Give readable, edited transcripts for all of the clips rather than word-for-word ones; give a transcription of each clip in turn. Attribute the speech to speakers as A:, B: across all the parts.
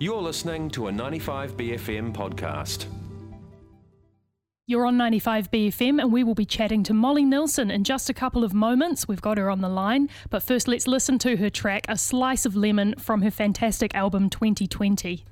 A: You're listening to a 95BFM podcast.
B: You're on 95BFM and we will be chatting to Molly Nilsson in just a couple of moments. We've got her on the line, but first let's listen to her track, A Slice of Lemon, from her fantastic album 2020.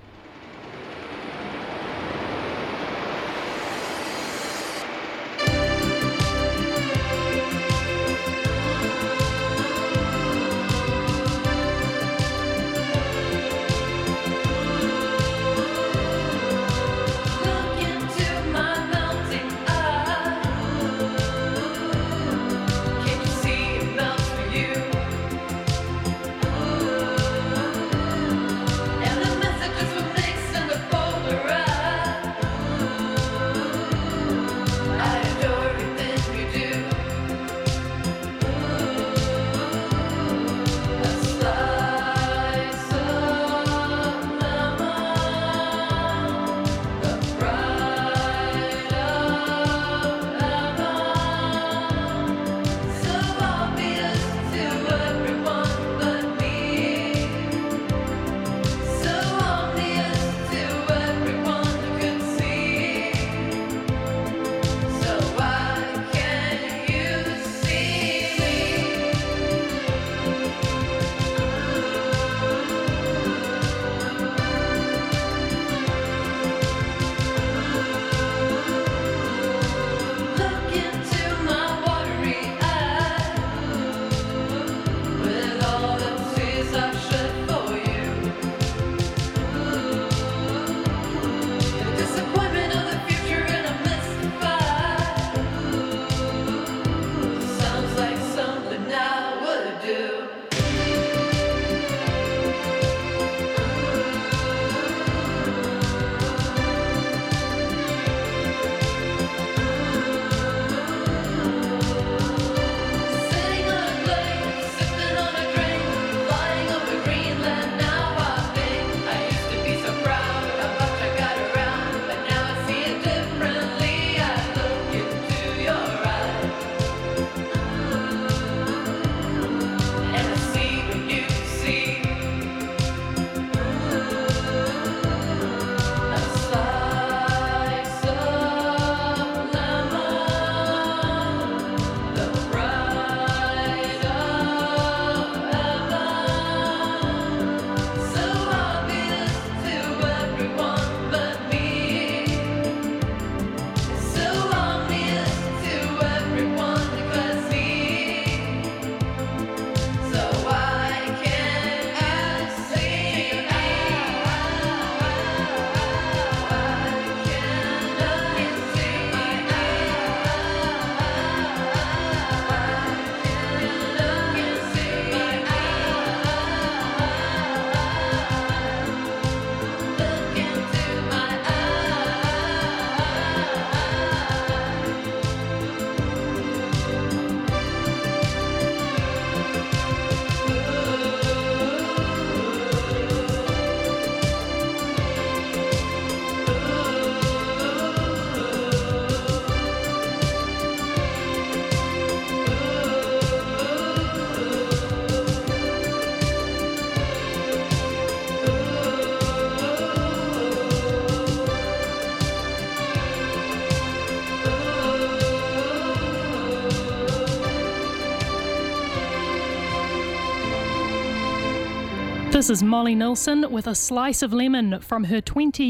B: This is Molly Nilsson with A Slice of Lemon from her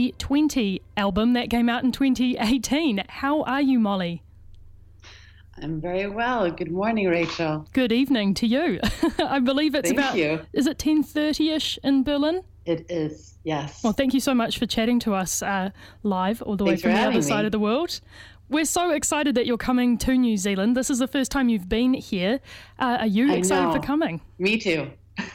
B: 2020 album that came out in 2018. How are you, Molly?
C: I'm very well. Good morning, Rachel.
B: Good evening to you. I believe it's
C: Thank you.
B: Is it 10:30ish in Berlin?
C: It is, yes.
B: Well, thank you so much for chatting to us live all the way from the other side of the world. We're so excited that you're coming to New Zealand. This is the first time you've been here. Are you excited for coming?
C: Me too.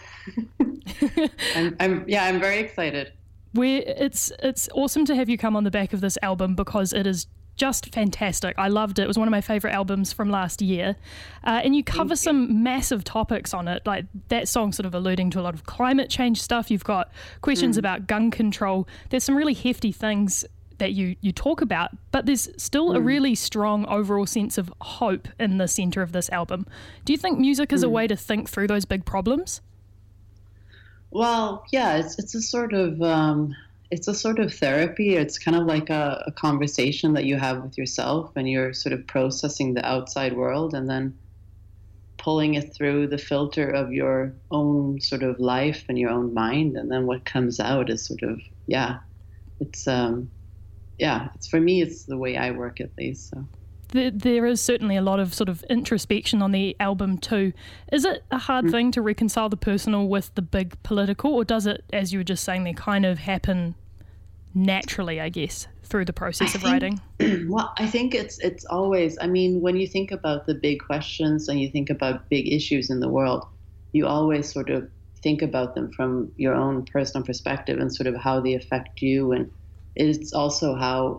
C: I'm very excited.
B: It's awesome to have you come on the back of this album because it is just fantastic. I loved it. It was one of my favorite albums from last year. And you cover some massive topics on it, like that song sort of alluding to a lot of climate change stuff. You've got questions about gun control. There's some really hefty things that you talk about, but there's still a really strong overall sense of hope in the centre of this album. Do you think music is a way to think through those big problems?
C: Well, yeah, it's a sort of it's a sort of therapy. It's kind of like a conversation that you have with yourself, and you're sort of processing the outside world, and then pulling it through the filter of your own sort of life and your own mind, and then what comes out is sort of it's it's for me, it's the way I work at least. So.
B: There is certainly a lot of sort of introspection on the album too. Is it a hard thing to reconcile the personal with the big political, or does it, as you were just saying, they kind of happen naturally, I guess, through the process of writing?
C: Well, I think it's always, I mean, when you think about the big questions and you think about big issues in the world, you always sort of think about them from your own personal perspective and sort of how they affect you. And it's also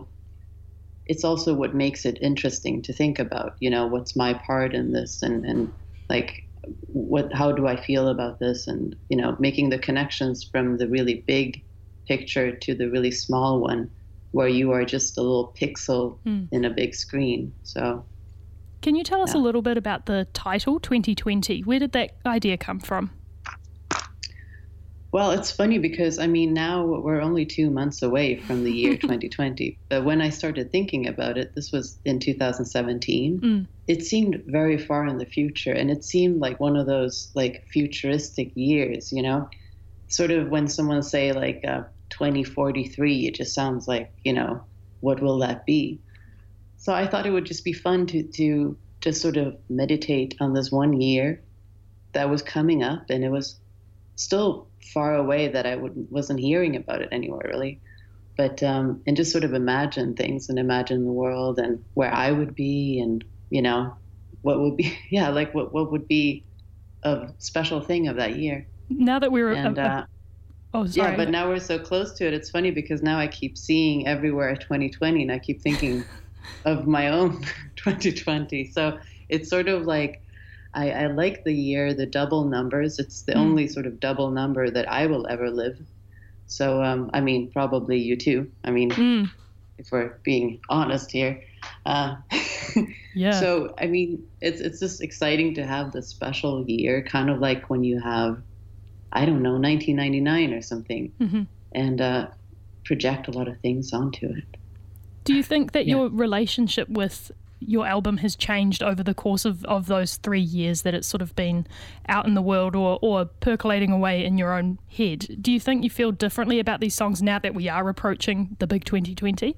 C: what makes it interesting to think about, what's my part in this, and like, how do I feel about this? And, making the connections from the really big picture to the really small one, where you are just a little pixel in a big screen. So.
B: Can you tell us a little bit about the title 2020? Where did that idea come from?
C: Well, it's funny because, I mean, now we're only 2 months away from the year 2020. But when I started thinking about it, this was in 2017, it seemed very far in the future. And it seemed like one of those like futuristic years, sort of when someone say like 2043, it just sounds like, what will that be? So I thought it would just be fun to just sort of meditate on this 1 year that was coming up, and it was still far away that I wasn't hearing about it anywhere really, but and just sort of imagine things and imagine the world and where I would be, and what would be like what would be a special thing of that year.
B: Now that we're
C: but now we're so close to it. It's funny because now I keep seeing everywhere 2020, and I keep thinking of my own 2020. So it's sort of like I like the year, the double numbers. It's the only sort of double number that I will ever live. So, I mean, probably you too. I mean, if we're being honest here. So, I mean, it's just exciting to have this special year, kind of like when you have, I don't know, 1999 or something, and project a lot of things onto it.
B: Do you think that your relationship with your album has changed over the course of those 3 years that it's sort of been out in the world or percolating away in your own head? Do you think you feel differently about these songs now that we are approaching the big 2020?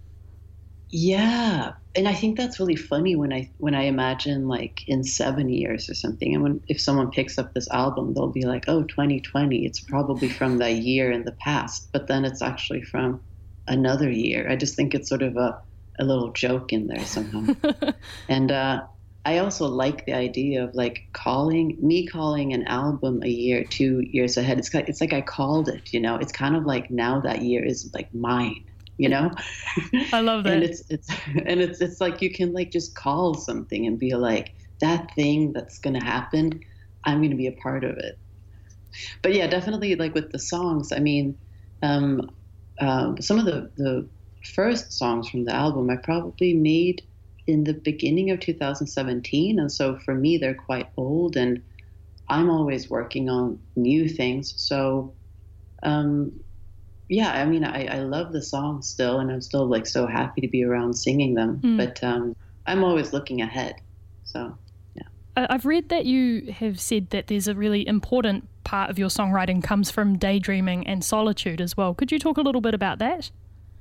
C: Yeah. And I think that's really funny when I imagine like in 7 years or something, and if someone picks up this album, they'll be like, oh, 2020, it's probably from that year in the past, but then it's actually from another year. I just think it's sort of a little joke in there somehow. And I also like the idea of like calling an album a year, 2 years ahead. It's like I called it, it's kind of like now that year is like mine,
B: I love that.
C: And it's like you can like just call something and be like, that thing that's going to happen, I'm going to be a part of it. But yeah, definitely like with the songs, I mean, some of the first songs from the album I probably made in the beginning of 2017, and so for me they're quite old, and I'm always working on new things. So I mean, I love the songs still, and I'm still like so happy to be around singing them, but I'm always looking ahead. So
B: I've read that you have said that there's a really important part of your songwriting comes from daydreaming and solitude as well. Could you talk a little bit about that?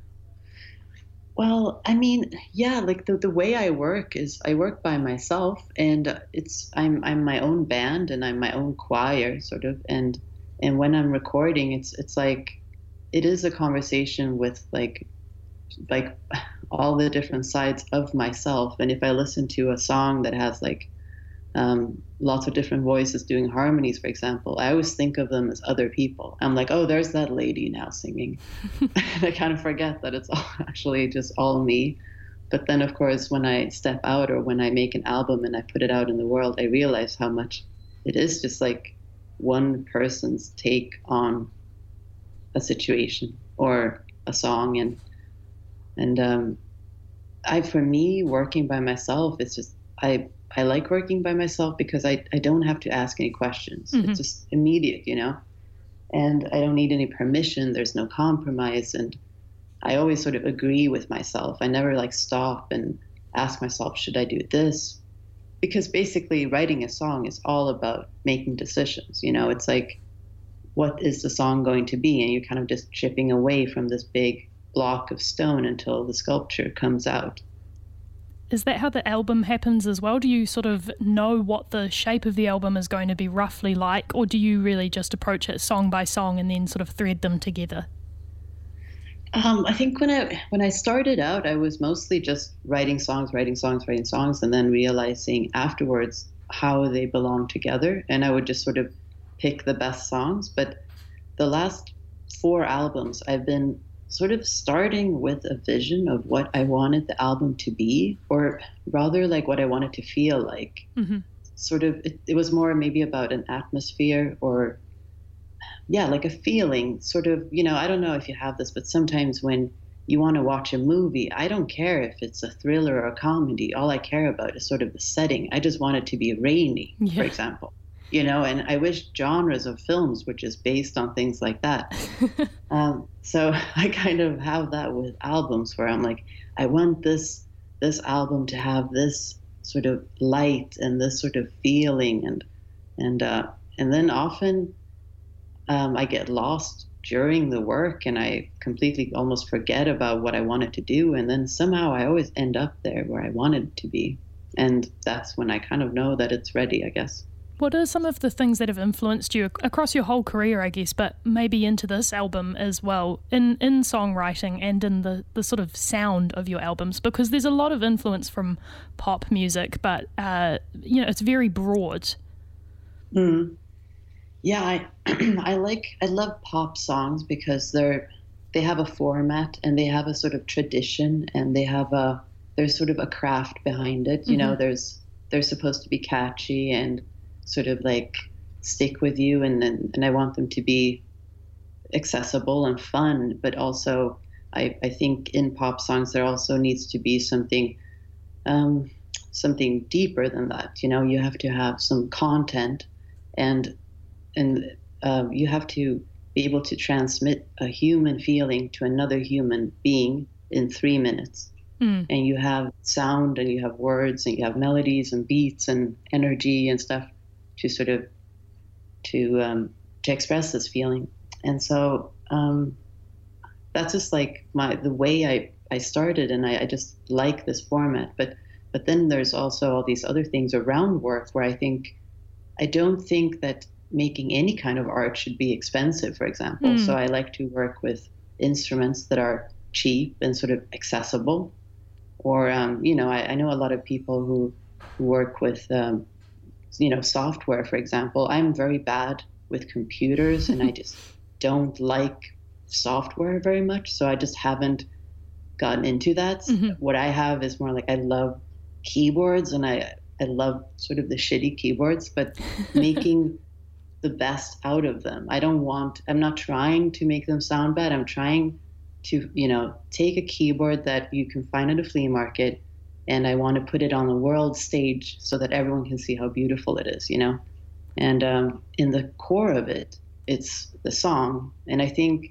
C: Well, I mean, yeah, like the way I work is I work by myself, and I'm my own band and I'm my own choir sort of, and when I'm recording, it's like it is a conversation with like all the different sides of myself. And if I listen to a song that has like lots of different voices doing harmonies, for example, I always think of them as other people. I'm like, oh, there's that lady now singing. And I kind of forget that it's all actually just all me. But then, of course, when I step out or when I make an album and I put it out in the world, I realize how much it is just like one person's take on a situation or a song. And for me, working by myself, it's just, I like working by myself because I don't have to ask any questions. It's just immediate, and I don't need any permission. There's no compromise. And I always sort of agree with myself. I never like stop and ask myself, should I do this? Because basically writing a song is all about making decisions. You know, it's like, what is the song going to be? And you're kind of just chipping away from this big block of stone until the sculpture comes out.
B: Is that how the album happens as well? Do you sort of know what the shape of the album is going to be roughly like, or do you really just approach it song by song and then sort of thread them together?
C: I think when I started out, I was mostly just writing songs, and then realizing afterwards how they belong together. And I would just sort of pick the best songs. But the last 4 albums, I've been sort of starting with a vision of what I wanted the album to be, or rather like what I wanted to feel like. Mm-hmm. Sort of, it was more maybe about an atmosphere, or like a feeling, sort of, you know, I don't know if you have this, but sometimes when you want to watch a movie, I don't care if it's a thriller or a comedy. All I care about is sort of the setting. I just want it to be rainy, for example. You know, and I wish genres of films were just based on things like that. So I kind of have that with albums, where I'm like, I want this album to have this sort of light and this sort of feeling, and then often I get lost during the work and I completely almost forget about what I wanted to do, and then somehow I always end up there where I wanted to be, and that's when I kind of know that it's ready, I guess.
B: What are some of the things that have influenced you across your whole career, I guess, but maybe into this album as well, in songwriting and in the sort of sound of your albums? Because there's a lot of influence from pop music, but, you know, it's very broad.
C: Mm. Yeah, I love pop songs because they have a format and they have a sort of tradition, and there's sort of a craft behind it. You know, they're supposed to be catchy and sort of like stick with you, and I want them to be accessible and fun, but also I think in pop songs there also needs to be something deeper than that. You know, you have to have some content, and you have to be able to transmit a human feeling to another human being in 3 minutes. And you have sound, and you have words, and you have melodies and beats and energy and stuff to sort of to express this feeling. And so that's just like the way I started, and I just like this format. But then there's also all these other things around work where I don't think that making any kind of art should be expensive, for example. So I like to work with instruments that are cheap and sort of accessible. Or, you know, I know a lot of people who work with, you know, software, for example. I'm very bad with computers, and I just don't like software very much. So I just haven't gotten into that. Mm-hmm. What I have is more like, I love keyboards, and I love sort of the shitty keyboards, but making the best out of them. I'm not trying to make them sound bad. I'm trying to, you know, take a keyboard that you can find at a flea market, and I want to put it on the world stage so that everyone can see how beautiful it is, you know? And in the core of it, it's the song. And I think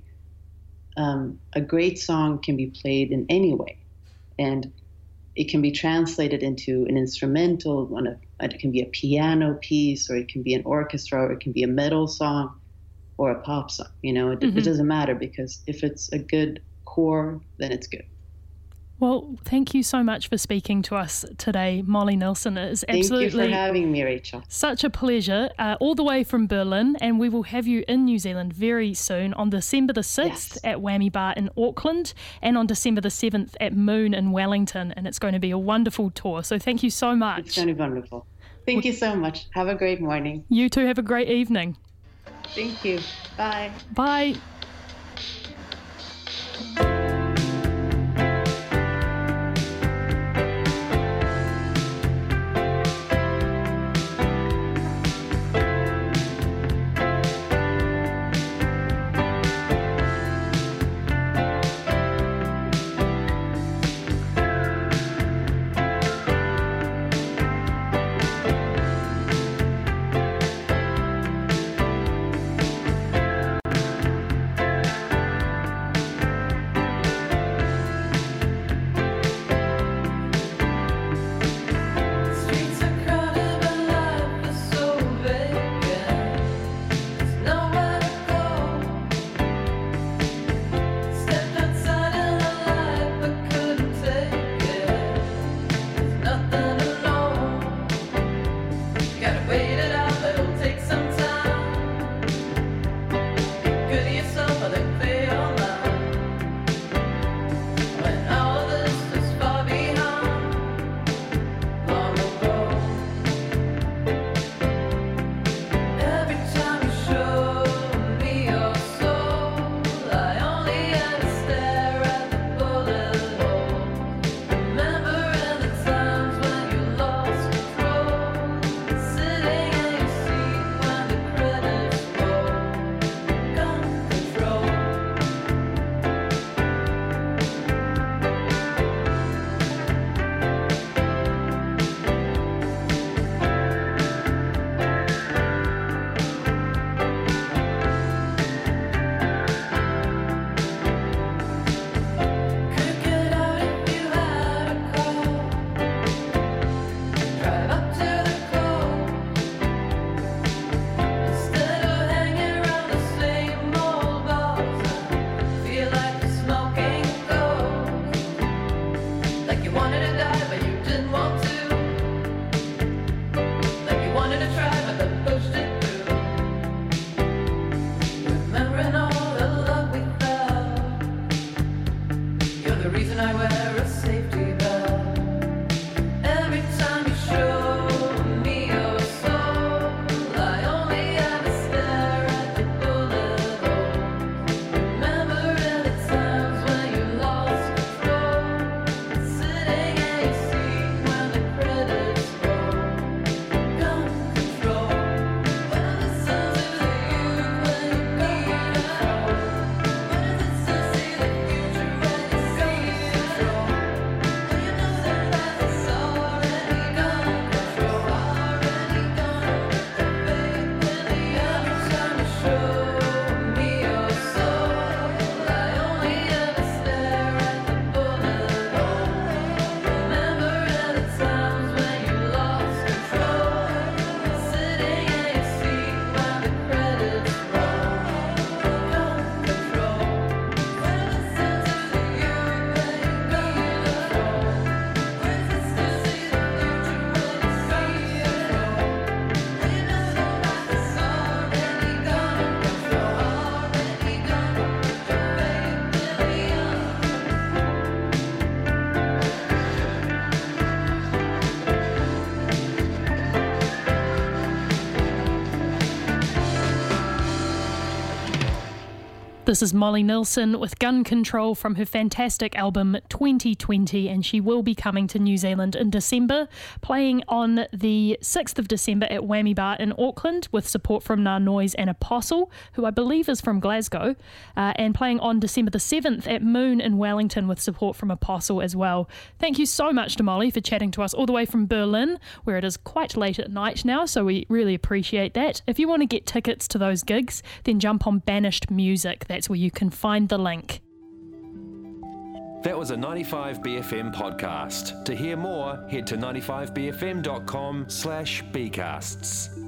C: a great song can be played in any way. And it can be translated into an instrumental, it can be a piano piece, or it can be an orchestra, or it can be a metal song or a pop song. You know, it doesn't matter, because if it's a good core, then it's good.
B: Well, thank you so much for speaking to us today, Molly Nilsson. It is absolutely
C: Thank you for having me, Rachel.
B: Such a pleasure, all the way from Berlin, and we will have you in New Zealand very soon on December the 6th at Whammy Bar in Auckland, and on December the 7th at Moon in Wellington, and it's going to be a wonderful tour. So thank you so much.
C: It's going to be wonderful. Thank you so much. Have a great morning.
B: You too. Have a great evening.
C: Thank you. Bye.
B: Bye.
D: reason I wear a safety belt. Every time you show me your soul, I only ever stare at the bullet holes. Remembering the times when you lost control, sitting in your seat when the credits roll. Gun control, when I listen to the youth when you need control. When is it to see the future when you see control? When you know that life is already gone control, already gone. Faith in the every time you show me your soul, I only ever stare at the bullet hole. Remembering the times when you lost control, sitting in your seat when the credits roll. Gun control, when I listen to the youth when you need control. When is it to see the future when you see control? When you know that life is already gone control, already gone. Faith in the unknown.
B: This is Molly Nilsson with Gun Control from her fantastic album 2020, and she will be coming to New Zealand in December, playing on the 6th of December at Whammy Bar in Auckland with support from Nah Noise and Apostle, who I believe is from Glasgow, and playing on December the 7th at Moon in Wellington with support from Apostle as well. Thank you so much to Molly for chatting to us all the way from Berlin, where it is quite late at night now, so we really appreciate that. If you want to get tickets to those gigs, then jump on Banished Music. That's where you can find the link.
A: That was a 95BFM podcast. To hear more, head to 95bfm.com/bcasts.